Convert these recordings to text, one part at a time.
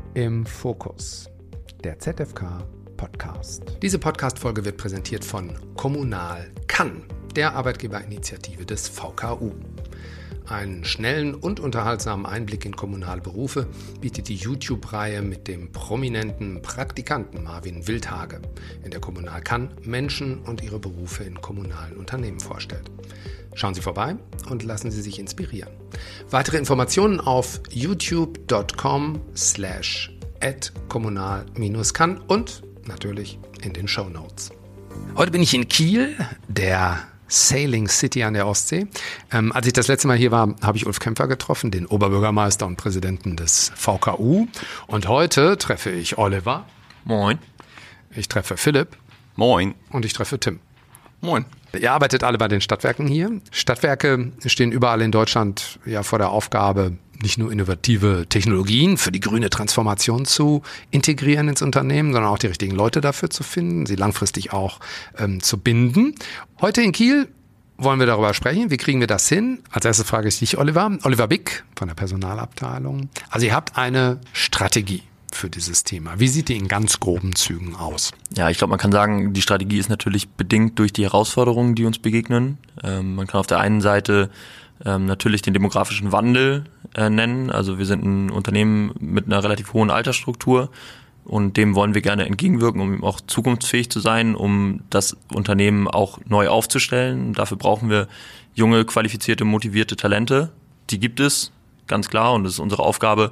Im Fokus, der ZFK Podcast. Diese Podcast-Folge wird präsentiert von Kommunal kann, der Arbeitgeberinitiative des VKU. Einen schnellen und unterhaltsamen Einblick in kommunale Berufe bietet die YouTube-Reihe mit dem prominenten Praktikanten Marvin Wildhage, in der Kommunal kann Menschen und ihre Berufe in kommunalen Unternehmen vorstellt. Schauen Sie vorbei und lassen Sie sich inspirieren. Weitere Informationen auf youtube.com/kommunal-kann und natürlich in den Shownotes. Heute bin ich in Kiel, der Sailing City an der Ostsee. Als ich das letzte Mal hier war, habe ich Ulf Kämpfer getroffen, den Oberbürgermeister und Präsidenten des VKU. Und heute treffe ich Oliver. Moin. Ich treffe Philipp. Moin. Und ich treffe Tim. Moin. Ihr arbeitet alle bei den Stadtwerken hier. Stadtwerke stehen überall in Deutschland ja vor der Aufgabe, nicht nur innovative Technologien für die grüne Transformation zu integrieren ins Unternehmen, sondern auch die richtigen Leute dafür zu finden, sie langfristig auch zu binden. Heute in Kiel wollen wir darüber sprechen. Wie kriegen wir das hin? Als erstes frage ich dich, Oliver. Oliver Bick von der Personalabteilung. Also ihr habt eine Strategie für dieses Thema. Wie sieht die in ganz groben Zügen aus? Ja, ich glaube, man kann sagen, die Strategie ist natürlich bedingt durch die Herausforderungen, die uns begegnen. Man kann auf der einen Seite natürlich den demografischen Wandel nennen. Also wir sind ein Unternehmen mit einer relativ hohen Altersstruktur und dem wollen wir gerne entgegenwirken, um auch zukunftsfähig zu sein, um das Unternehmen auch neu aufzustellen. Dafür brauchen wir junge, qualifizierte, motivierte Talente. Die gibt es, ganz klar, und es ist unsere Aufgabe,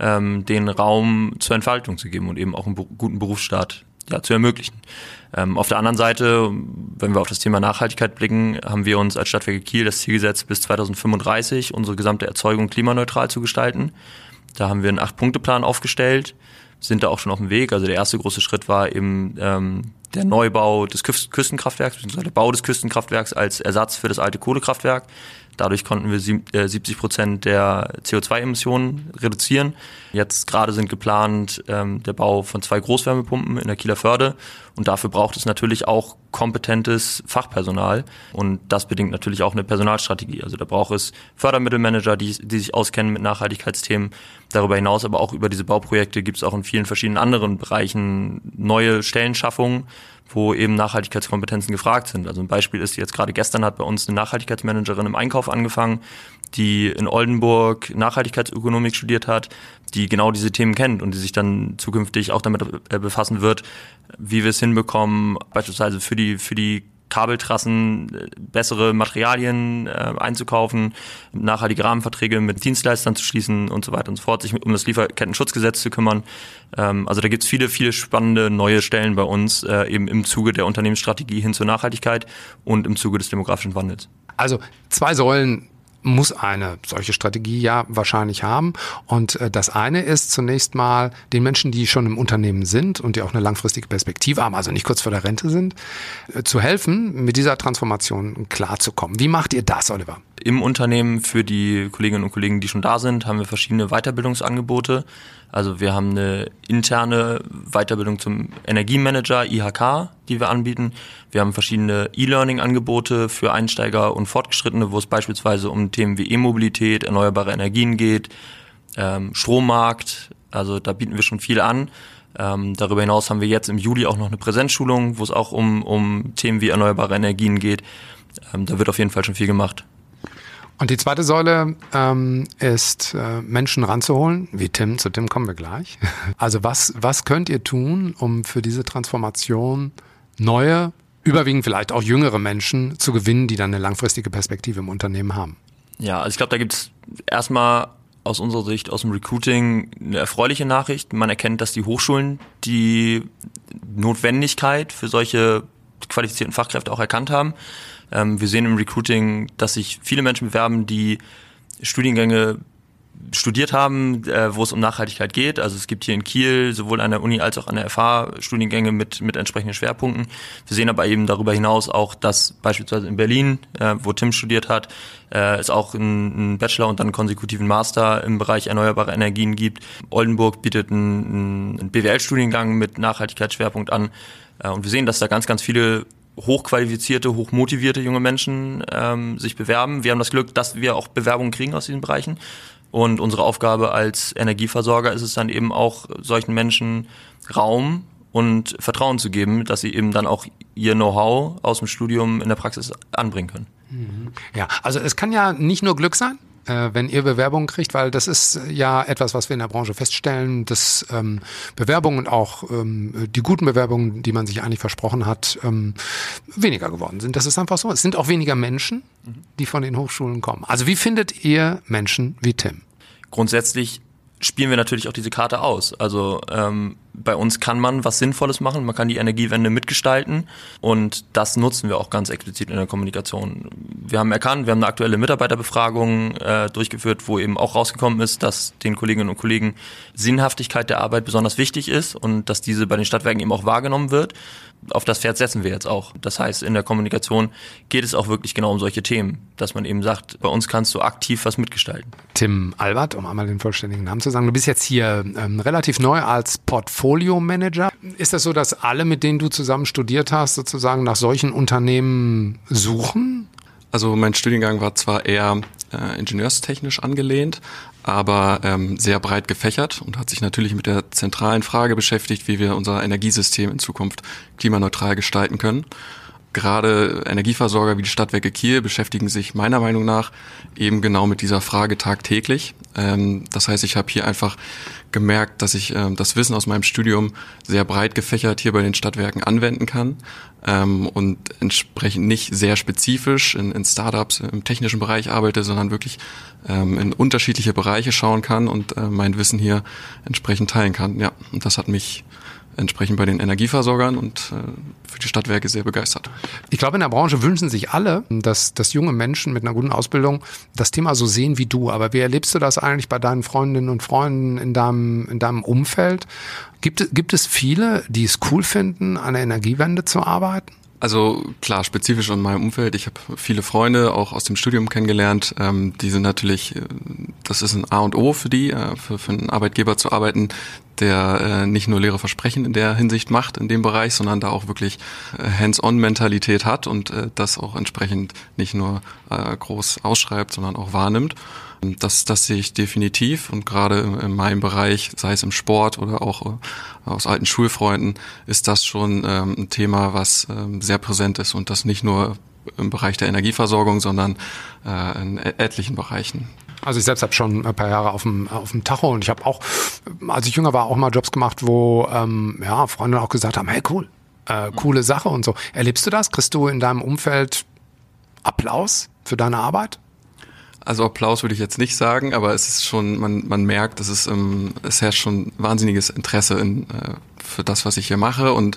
den Raum zur Entfaltung zu geben und eben auch einen guten Berufsstart zu ermöglichen. Auf der anderen Seite, wenn wir auf das Thema Nachhaltigkeit blicken, haben wir uns als Stadtwerke Kiel das Ziel gesetzt, bis 2035 unsere gesamte Erzeugung klimaneutral zu gestalten. Da haben wir einen 8-Punkte-Plan aufgestellt, sind da auch schon auf dem Weg. Also der erste große Schritt war eben der Neubau des Küstenkraftwerks, beziehungsweise der Bau des Küstenkraftwerks als Ersatz für das alte Kohlekraftwerk. Dadurch konnten wir 70% der CO2-Emissionen reduzieren. Jetzt gerade sind geplant der Bau von 2 Großwärmepumpen in der Kieler Förde. Und dafür braucht es natürlich auch kompetentes Fachpersonal. Und das bedingt natürlich auch eine Personalstrategie. Also da braucht es Fördermittelmanager, die sich auskennen mit Nachhaltigkeitsthemen. Darüber hinaus aber auch über diese Bauprojekte gibt es auch in vielen verschiedenen anderen Bereichen neue Stellenschaffungen, wo eben Nachhaltigkeitskompetenzen gefragt sind. Also ein Beispiel ist, jetzt gerade gestern hat bei uns eine Nachhaltigkeitsmanagerin im Einkauf angefangen, die in Oldenburg Nachhaltigkeitsökonomik studiert hat, die genau diese Themen kennt und die sich dann zukünftig auch damit befassen wird, wie wir es hinbekommen, beispielsweise für die Kabeltrassen bessere Materialien einzukaufen, nachhaltige Rahmenverträge mit Dienstleistern zu schließen und so weiter und so fort, sich um das Lieferkettenschutzgesetz zu kümmern. Also da gibt es viele, viele spannende neue Stellen bei uns, eben im Zuge der Unternehmensstrategie hin zur Nachhaltigkeit und im Zuge des demografischen Wandels. Also 2 Säulen muss eine solche Strategie ja wahrscheinlich haben. Und das eine ist zunächst mal den Menschen, die schon im Unternehmen sind und die auch eine langfristige Perspektive haben, also nicht kurz vor der Rente sind, zu helfen, mit dieser Transformation klarzukommen. Wie macht ihr das, Oliver? Im Unternehmen für die Kolleginnen und Kollegen, die schon da sind, haben wir verschiedene Weiterbildungsangebote. Also wir haben eine interne Weiterbildung zum Energiemanager, IHK, die wir anbieten. Wir haben verschiedene E-Learning-Angebote für Einsteiger und Fortgeschrittene, wo es beispielsweise um Themen wie E-Mobilität, erneuerbare Energien geht, Strommarkt. Also da bieten wir schon viel an. Darüber hinaus haben wir jetzt im Juli auch noch eine Präsenzschulung, wo es auch um Themen wie erneuerbare Energien geht. Da wird auf jeden Fall schon viel gemacht. Und die zweite Säule ist, Menschen ranzuholen, wie Tim, zu Tim kommen wir gleich. Also was könnt ihr tun, um für diese Transformation neue, überwiegend vielleicht auch jüngere Menschen zu gewinnen, die dann eine langfristige Perspektive im Unternehmen haben? Ja, also ich glaube, da gibt's erstmal aus unserer Sicht, aus dem Recruiting, eine erfreuliche Nachricht. Man erkennt, dass die Hochschulen die Notwendigkeit für solche qualifizierten Fachkräfte auch erkannt haben. Wir sehen im Recruiting, dass sich viele Menschen bewerben, die Studiengänge studiert haben, wo es um Nachhaltigkeit geht. Also es gibt hier in Kiel sowohl an der Uni als auch an der FH Studiengänge mit entsprechenden Schwerpunkten. Wir sehen aber eben darüber hinaus auch, dass beispielsweise in Berlin, wo Tim studiert hat, es auch einen Bachelor und dann einen konsekutiven Master im Bereich erneuerbare Energien gibt. Oldenburg bietet einen BWL-Studiengang mit Nachhaltigkeitsschwerpunkt an. Und wir sehen, dass da ganz, ganz viele hochqualifizierte, hochmotivierte junge Menschen sich bewerben. Wir haben das Glück, dass wir auch Bewerbungen kriegen aus diesen Bereichen. Und unsere Aufgabe als Energieversorger ist es dann eben auch, solchen Menschen Raum und Vertrauen zu geben, dass sie eben dann auch ihr Know-how aus dem Studium in der Praxis anbringen können. Ja, also es kann ja nicht nur Glück sein, wenn ihr Bewerbungen kriegt, weil das ist ja etwas, was wir in der Branche feststellen, dass Bewerbungen, auch die guten Bewerbungen, die man sich eigentlich versprochen hat, weniger geworden sind. Das ist einfach so. Es sind auch weniger Menschen, die von den Hochschulen kommen. Also wie findet ihr Menschen wie Tim? Grundsätzlich spielen wir natürlich auch diese Karte aus. Also bei uns kann man was Sinnvolles machen, man kann die Energiewende mitgestalten und das nutzen wir auch ganz explizit in der Kommunikation. Wir haben erkannt, wir haben eine aktuelle Mitarbeiterbefragung durchgeführt, wo eben auch rausgekommen ist, dass den Kolleginnen und Kollegen Sinnhaftigkeit der Arbeit besonders wichtig ist und dass diese bei den Stadtwerken eben auch wahrgenommen wird. Auf das Pferd setzen wir jetzt auch. Das heißt, in der Kommunikation geht es auch wirklich genau um solche Themen, dass man eben sagt, bei uns kannst du aktiv was mitgestalten. Tim Albert, um einmal den vollständigen Namen zu sagen, du bist jetzt hier relativ neu als Portfolio-Manager. Ist das so, dass alle, mit denen du zusammen studiert hast, sozusagen nach solchen Unternehmen suchen? Also mein Studiengang war zwar eher ingenieurstechnisch angelehnt, aber sehr breit gefächert und hat sich natürlich mit der zentralen Frage beschäftigt, wie wir unser Energiesystem in Zukunft klimaneutral gestalten können. Gerade Energieversorger wie die Stadtwerke Kiel beschäftigen sich meiner Meinung nach eben genau mit dieser Frage tagtäglich. Das heißt, ich habe hier einfach gemerkt, dass ich das Wissen aus meinem Studium sehr breit gefächert hier bei den Stadtwerken anwenden kann und entsprechend nicht sehr spezifisch in Startups im technischen Bereich arbeite, sondern wirklich in unterschiedliche Bereiche schauen kann und mein Wissen hier entsprechend teilen kann. Ja, und das hat mich entsprechend bei den Energieversorgern und für die Stadtwerke sehr begeistert. Ich glaube, in der Branche wünschen sich alle, dass junge Menschen mit einer guten Ausbildung das Thema so sehen wie du. Aber wie erlebst du das eigentlich bei deinen Freundinnen und Freunden in deinem Umfeld? Gibt es viele, die es cool finden, an der Energiewende zu arbeiten? Also klar, spezifisch in meinem Umfeld. Ich habe viele Freunde auch aus dem Studium kennengelernt. Die sind natürlich, das ist ein A und O für die, für einen Arbeitgeber zu arbeiten, der nicht nur leere Versprechen in der Hinsicht macht in dem Bereich, sondern da auch wirklich Hands-on-Mentalität hat und das auch entsprechend nicht nur groß ausschreibt, sondern auch wahrnimmt. Das sehe ich definitiv und gerade in meinem Bereich, sei es im Sport oder auch aus alten Schulfreunden, ist das schon ein Thema, was sehr präsent ist und das nicht nur im Bereich der Energieversorgung, sondern in etlichen Bereichen. Also ich selbst habe schon ein paar Jahre auf dem Tacho und ich habe auch, als ich jünger war, auch mal Jobs gemacht, wo Freunde auch gesagt haben, hey cool, coole Sache und so. Erlebst du das? Kriegst du in deinem Umfeld Applaus für deine Arbeit? Also Applaus würde ich jetzt nicht sagen, aber es ist schon, man merkt, es herrscht schon wahnsinniges Interesse für das, was ich hier mache und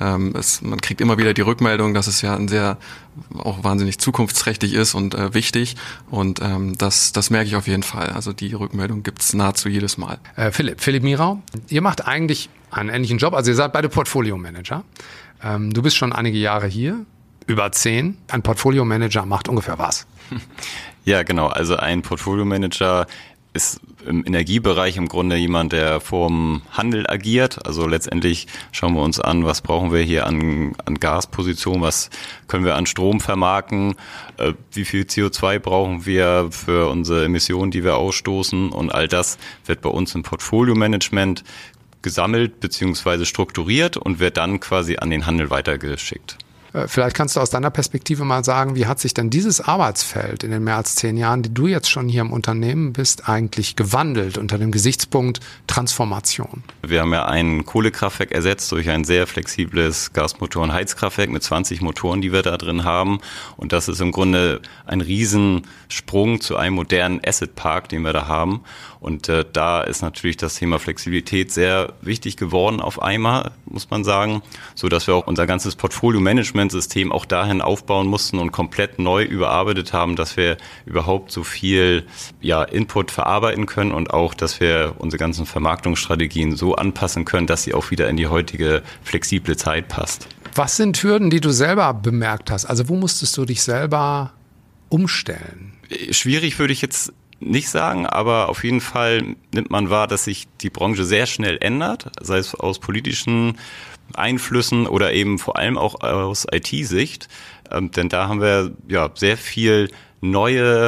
man kriegt immer wieder die Rückmeldung, dass es ja ein sehr auch wahnsinnig zukunftsträchtig ist und wichtig und das merke ich auf jeden Fall. Also die Rückmeldung gibt's nahezu jedes Mal. Philipp Mirau, ihr macht eigentlich einen ähnlichen Job, also ihr seid beide Portfolio-Manager. Du bist schon einige Jahre hier, über 10. Ein Portfolio-Manager macht ungefähr was? Ja, genau. Also ein Portfolio-Manager ist im Energiebereich im Grunde jemand, der vorm Handel agiert. Also letztendlich schauen wir uns an, was brauchen wir hier an Gasposition, was können wir an Strom vermarkten, wie viel CO2 brauchen wir für unsere Emissionen, die wir ausstoßen und all das wird bei uns im Portfolio-Management gesammelt bzw. strukturiert und wird dann quasi an den Handel weitergeschickt. Vielleicht kannst du aus deiner Perspektive mal sagen, wie hat sich denn dieses Arbeitsfeld in den mehr als 10 Jahren, die du jetzt schon hier im Unternehmen bist, eigentlich gewandelt unter dem Gesichtspunkt Transformation? Wir haben ja ein Kohlekraftwerk ersetzt durch ein sehr flexibles Gasmotoren-Heizkraftwerk mit 20 Motoren, die wir da drin haben. Und das ist im Grunde ein Riesensprung zu einem modernen Asset-Park, den wir da haben. Und da ist natürlich das Thema Flexibilität sehr wichtig geworden auf einmal, muss man sagen, so dass wir auch unser ganzes Portfolio-Management-System auch dahin aufbauen mussten und komplett neu überarbeitet haben, dass wir überhaupt so viel Input verarbeiten können und auch, dass wir unsere ganzen Vermarktungsstrategien so anpassen können, dass sie auch wieder in die heutige flexible Zeit passt. Was sind Hürden, die du selber bemerkt hast? Also wo musstest du dich selber umstellen? Schwierig würde ich jetzt nicht sagen, aber auf jeden Fall nimmt man wahr, dass sich die Branche sehr schnell ändert, sei es aus politischen Einflüssen oder eben vor allem auch aus IT-Sicht. Denn da haben wir sehr viel neue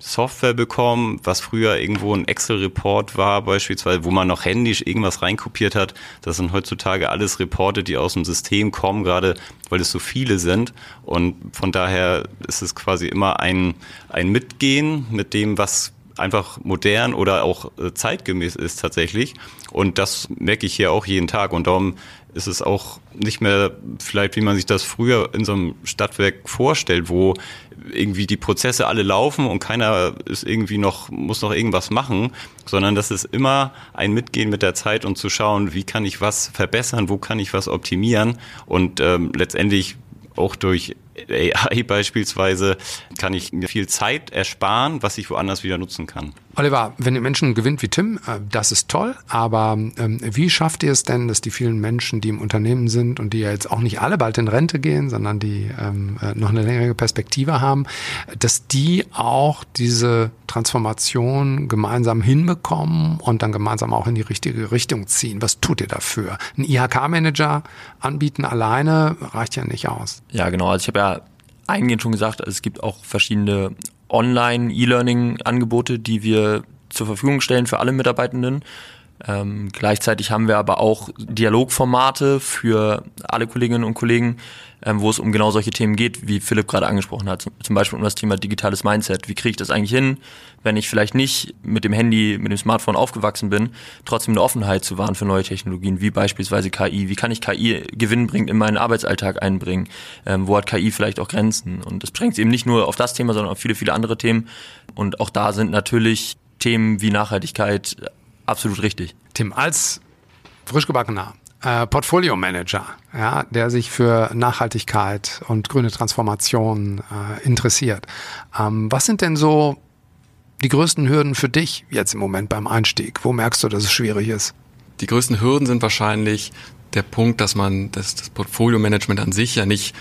Software bekommen, was früher irgendwo ein Excel-Report war beispielsweise, wo man noch händisch irgendwas reinkopiert hat. Das sind heutzutage alles Reporte, die aus dem System kommen, gerade weil es so viele sind. Und von daher ist es quasi immer ein Mitgehen mit dem, was einfach modern oder auch zeitgemäß ist tatsächlich. Und das merke ich hier auch jeden Tag. Und darum ist es auch nicht mehr vielleicht, wie man sich das früher in so einem Stadtwerk vorstellt, wo irgendwie die Prozesse alle laufen und keiner ist irgendwie muss noch irgendwas machen, sondern das ist immer ein Mitgehen mit der Zeit und zu schauen, wie kann ich was verbessern, wo kann ich was optimieren und letztendlich auch durch AI beispielsweise kann ich mir viel Zeit ersparen, was ich woanders wieder nutzen kann. Oliver, wenn ihr Menschen gewinnt wie Tim, das ist toll, aber wie schafft ihr es denn, dass die vielen Menschen, die im Unternehmen sind und die ja jetzt auch nicht alle bald in Rente gehen, sondern die noch eine längere Perspektive haben, dass die auch diese Transformation gemeinsam hinbekommen und dann gemeinsam auch in die richtige Richtung ziehen? Was tut ihr dafür? Ein IHK-Manager anbieten alleine reicht ja nicht aus. Ja, genau. Also ich habe ja eingehend schon gesagt, es gibt auch verschiedene Online-E-Learning-Angebote, die wir zur Verfügung stellen für alle Mitarbeitenden. Gleichzeitig haben wir aber auch Dialogformate für alle Kolleginnen und Kollegen, wo es um genau solche Themen geht, wie Philipp gerade angesprochen hat. Zum Beispiel um das Thema digitales Mindset. Wie kriege ich das eigentlich hin, wenn ich vielleicht nicht mit dem Handy, mit dem Smartphone aufgewachsen bin, trotzdem eine Offenheit zu wahren für neue Technologien, wie beispielsweise KI. Wie kann ich KI gewinnbringend in meinen Arbeitsalltag einbringen? Wo hat KI vielleicht auch Grenzen? Und das beschränkt sich eben nicht nur auf das Thema, sondern auf viele, viele andere Themen. Und auch da sind natürlich Themen wie Nachhaltigkeit absolut richtig. Tim, als frischgebackener Portfolio-Manager, ja, der sich für Nachhaltigkeit und grüne Transformation interessiert, was sind denn so die größten Hürden für dich jetzt im Moment beim Einstieg? Wo merkst du, dass es schwierig ist? Die größten Hürden sind wahrscheinlich der Punkt, dass man das Portfolio-Management an sich ja nicht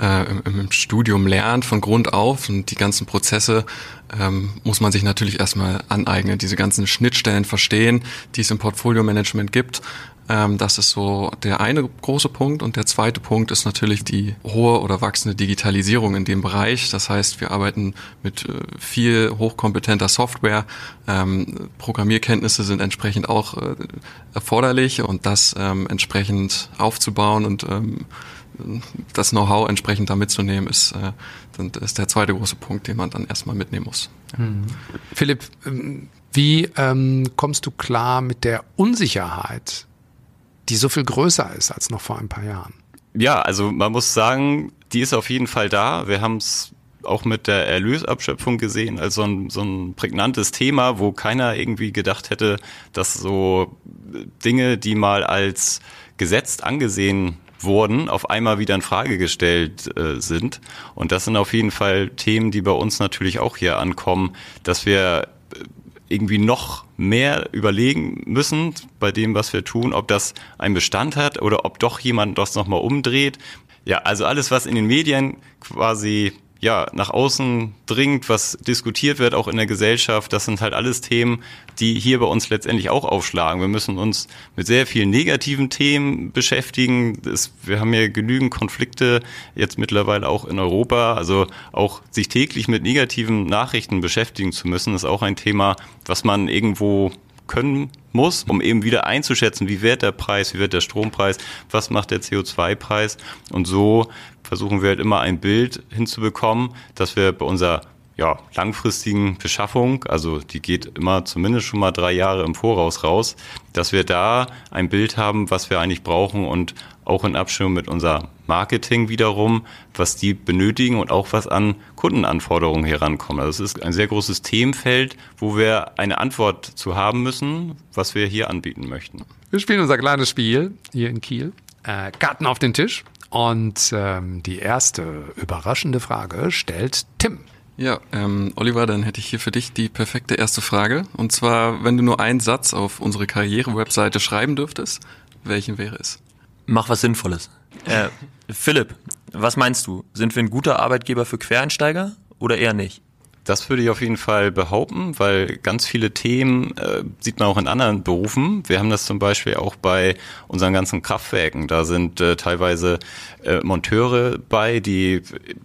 im Studium lernt von Grund auf und die ganzen Prozesse muss man sich natürlich erstmal aneignen, diese ganzen Schnittstellen verstehen, die es im Portfolio-Management gibt. Das ist so der eine große Punkt. Und der zweite Punkt ist natürlich die hohe oder wachsende Digitalisierung in dem Bereich. Das heißt, wir arbeiten mit viel hochkompetenter Software. Programmierkenntnisse sind entsprechend auch erforderlich und das entsprechend aufzubauen und das Know-how entsprechend da mitzunehmen, ist der zweite große Punkt, den man dann erstmal mitnehmen muss. Ja. Philipp, wie kommst du klar mit der Unsicherheit, die so viel größer ist als noch vor ein paar Jahren? Ja, also man muss sagen, die ist auf jeden Fall da. Wir haben es auch mit der Erlösabschöpfung gesehen, als so ein prägnantes Thema, wo keiner irgendwie gedacht hätte, dass so Dinge, die mal als gesetzt angesehen wurden, auf einmal wieder in Frage gestellt sind. Und das sind auf jeden Fall Themen, die bei uns natürlich auch hier ankommen, dass wir irgendwie noch mehr überlegen müssen bei dem, was wir tun, ob das einen Bestand hat oder ob doch jemand das nochmal umdreht. Ja, also alles, was in den Medien quasi nach außen dringt, was diskutiert wird, auch in der Gesellschaft, das sind halt alles Themen, die hier bei uns letztendlich auch aufschlagen. Wir müssen uns mit sehr vielen negativen Themen beschäftigen. Wir haben ja genügend Konflikte jetzt mittlerweile auch in Europa. Also auch sich täglich mit negativen Nachrichten beschäftigen zu müssen, ist auch ein Thema, was man irgendwo können muss, um eben wieder einzuschätzen, wie wird der Preis, wie wird der Strompreis, was macht der CO2-Preis. Und so versuchen wir halt immer ein Bild hinzubekommen, dass wir bei unserer langfristigen Beschaffung, also die geht immer zumindest schon mal 3 Jahre im Voraus raus, dass wir da ein Bild haben, was wir eigentlich brauchen und auch in Abstimmung mit unser Marketing wiederum, was die benötigen und auch was an Kundenanforderungen herankommen. Also es ist ein sehr großes Themenfeld, wo wir eine Antwort zu haben müssen, was wir hier anbieten möchten. Wir spielen unser kleines Spiel hier in Kiel. Karten auf den Tisch. Und die erste überraschende Frage stellt Tim. Ja, Oliver, dann hätte ich hier für dich die perfekte erste Frage. Und zwar, wenn du nur einen Satz auf unsere Karriere-Webseite schreiben dürftest, welchen wäre es? Mach was Sinnvolles. Philipp, was meinst du? Sind wir ein guter Arbeitgeber für Quereinsteiger oder eher nicht? Das würde ich auf jeden Fall behaupten, weil ganz viele Themen sieht man auch in anderen Berufen. Wir haben das zum Beispiel auch bei unseren ganzen Kraftwerken. Da sind teilweise Monteure bei, die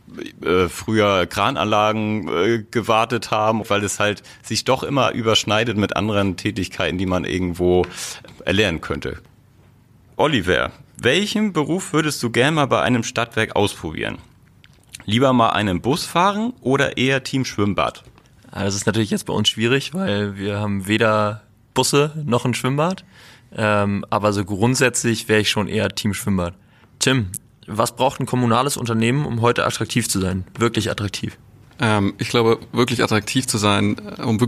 früher Krananlagen gewartet haben, weil es halt sich doch immer überschneidet mit anderen Tätigkeiten, die man irgendwo erlernen könnte. Oliver, welchen Beruf würdest du gerne mal bei einem Stadtwerk ausprobieren? Lieber mal einen Bus fahren oder eher Team Schwimmbad? Das ist natürlich jetzt bei uns schwierig, weil wir haben weder Busse noch ein Schwimmbad. Aber so grundsätzlich wäre ich schon eher Team Schwimmbad. Tim, was braucht ein kommunales Unternehmen, um heute attraktiv zu sein? Wirklich attraktiv? Ich glaube, um wirklich attraktiv zu sein,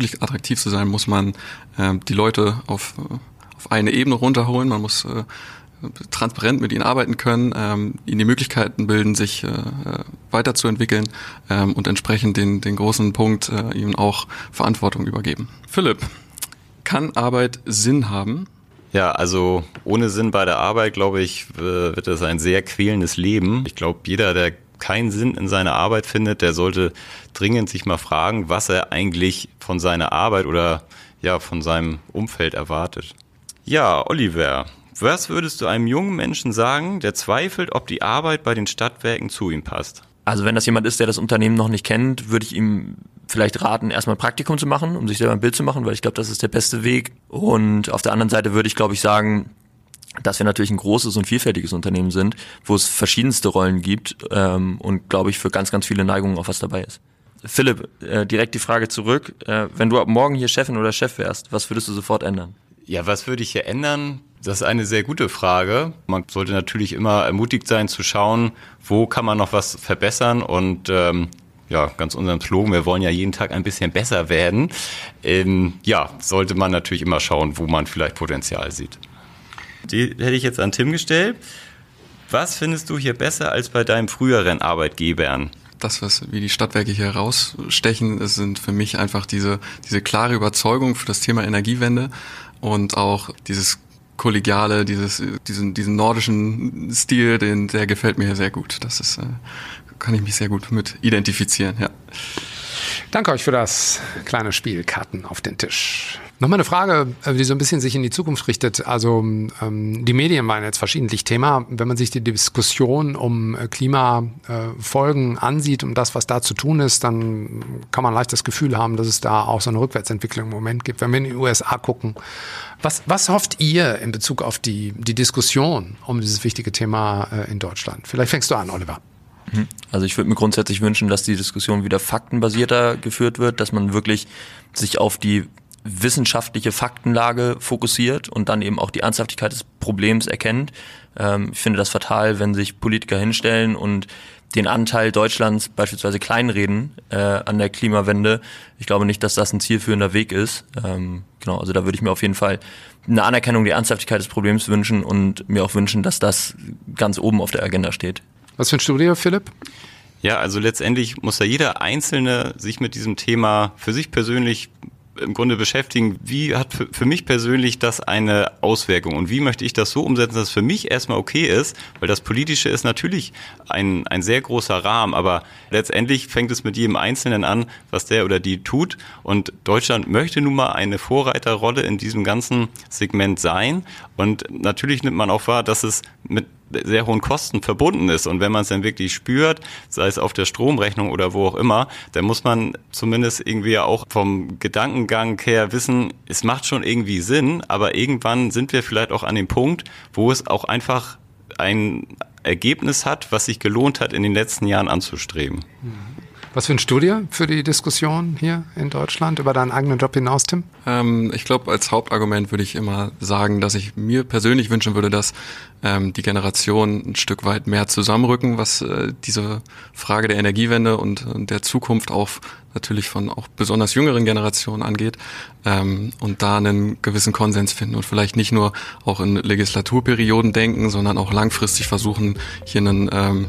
muss man die Leute auf eine Ebene runterholen. Man muss transparent mit ihnen arbeiten können, ihnen die Möglichkeiten bilden, sich weiterzuentwickeln und entsprechend den großen Punkt ihnen auch Verantwortung übergeben. Philipp, kann Arbeit Sinn haben? Ja, also ohne Sinn bei der Arbeit, glaube ich, wird es ein sehr quälendes Leben. Ich glaube, jeder, der keinen Sinn in seiner Arbeit findet, der sollte dringend sich mal fragen, was er eigentlich von seiner Arbeit oder ja von seinem Umfeld erwartet. Ja, Oliver, was würdest du einem jungen Menschen sagen, der zweifelt, ob die Arbeit bei den Stadtwerken zu ihm passt? Also wenn das jemand ist, der das Unternehmen noch nicht kennt, würde ich ihm vielleicht raten, erstmal ein Praktikum zu machen, um sich selber ein Bild zu machen, weil ich glaube, das ist der beste Weg. Und auf der anderen Seite würde ich, glaube ich, sagen, dass wir natürlich ein großes und vielfältiges Unternehmen sind, wo es verschiedenste Rollen gibt und, glaube ich, für ganz, ganz viele Neigungen auch was dabei ist. Philipp, direkt die Frage zurück. Wenn du ab morgen hier Chefin oder Chef wärst, was würdest du sofort ändern? Ja, was würde ich hier ändern? Das ist eine sehr gute Frage. Man sollte natürlich immer ermutigt sein zu schauen, wo kann man noch was verbessern und ja, ganz unserem Slogan, wir wollen ja jeden Tag ein bisschen besser werden. Ja, sollte man natürlich immer schauen, wo man vielleicht Potenzial sieht. Die hätte ich jetzt an Tim gestellt. Was findest du hier besser als bei deinem früheren Arbeitgebern? Das, wie die Stadtwerke hier herausstechen, sind für mich einfach diese klare Überzeugung für das Thema Energiewende und auch dieses kollegiale, diesen nordischen Stil, der gefällt mir sehr gut. Das ist, kann ich mich sehr gut mit identifizieren, ja. Danke euch für das kleine Spiel Karten auf den Tisch. Nochmal eine Frage, die so ein bisschen sich in die Zukunft richtet. Also die Medien waren jetzt verschiedentlich Thema. Wenn man sich die Diskussion um Klimafolgen ansieht, um das, was da zu tun ist, dann kann man leicht das Gefühl haben, dass es da auch so eine Rückwärtsentwicklung im Moment gibt. Wenn wir in die USA gucken, was hofft ihr in Bezug auf die Diskussion um dieses wichtige Thema in Deutschland? Vielleicht fängst du an, Oliver. Also ich würde mir grundsätzlich wünschen, dass die Diskussion wieder faktenbasierter geführt wird, dass man wirklich sich auf die wissenschaftliche Faktenlage fokussiert und dann eben auch die Ernsthaftigkeit des Problems erkennt. Ich finde das fatal, wenn sich Politiker hinstellen und den Anteil Deutschlands beispielsweise kleinreden an der Klimawende. Ich glaube nicht, dass das ein zielführender Weg ist. Genau, also da würde ich mir auf jeden Fall eine Anerkennung der Ernsthaftigkeit des Problems wünschen und mir auch wünschen, dass das ganz oben auf der Agenda steht. Was findest du, Philipp? Ja, also letztendlich muss ja jeder Einzelne sich mit diesem Thema für sich persönlich im Grunde beschäftigen, wie hat für mich persönlich das eine Auswirkung und wie möchte ich das so umsetzen, dass es für mich erstmal okay ist, weil das Politische ist natürlich ein sehr großer Rahmen, aber letztendlich fängt es mit jedem Einzelnen an, was der oder die tut und Deutschland möchte nun mal eine Vorreiterrolle in diesem ganzen Segment sein und natürlich nimmt man auch wahr, dass es mit sehr hohen Kosten verbunden ist und wenn man es dann wirklich spürt, sei es auf der Stromrechnung oder wo auch immer, dann muss man zumindest irgendwie auch vom Gedankengang her wissen, es macht schon irgendwie Sinn, aber irgendwann sind wir vielleicht auch an dem Punkt, wo es auch einfach ein Ergebnis hat, was sich gelohnt hat, in den letzten Jahren anzustreben. Was wünschst du dir für die Diskussion hier in Deutschland über deinen eigenen Job hinaus, Tim? Ich glaube, als Hauptargument würde ich immer sagen, dass ich mir persönlich wünschen würde, dass die Generationen ein Stück weit mehr zusammenrücken, was diese Frage der Energiewende und der Zukunft auch natürlich von auch besonders jüngeren Generationen angeht und da einen gewissen Konsens finden und vielleicht nicht nur auch in Legislaturperioden denken, sondern auch langfristig versuchen, hier eine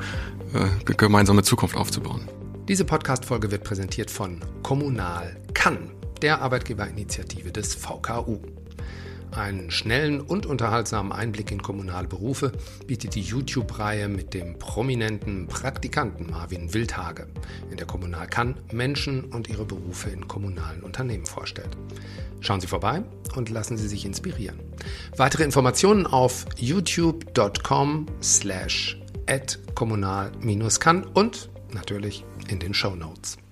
gemeinsame Zukunft aufzubauen. Diese Podcast-Folge wird präsentiert von Kommunal Kann, der Arbeitgeberinitiative des VKU. Einen schnellen und unterhaltsamen Einblick in kommunale Berufe bietet die YouTube-Reihe mit dem prominenten Praktikanten Marvin Wildhage, in der Kommunal Kann Menschen und ihre Berufe in kommunalen Unternehmen vorstellt. Schauen Sie vorbei und lassen Sie sich inspirieren. Weitere Informationen auf youtube.com/@kommunal-kann und natürlich in den Shownotes.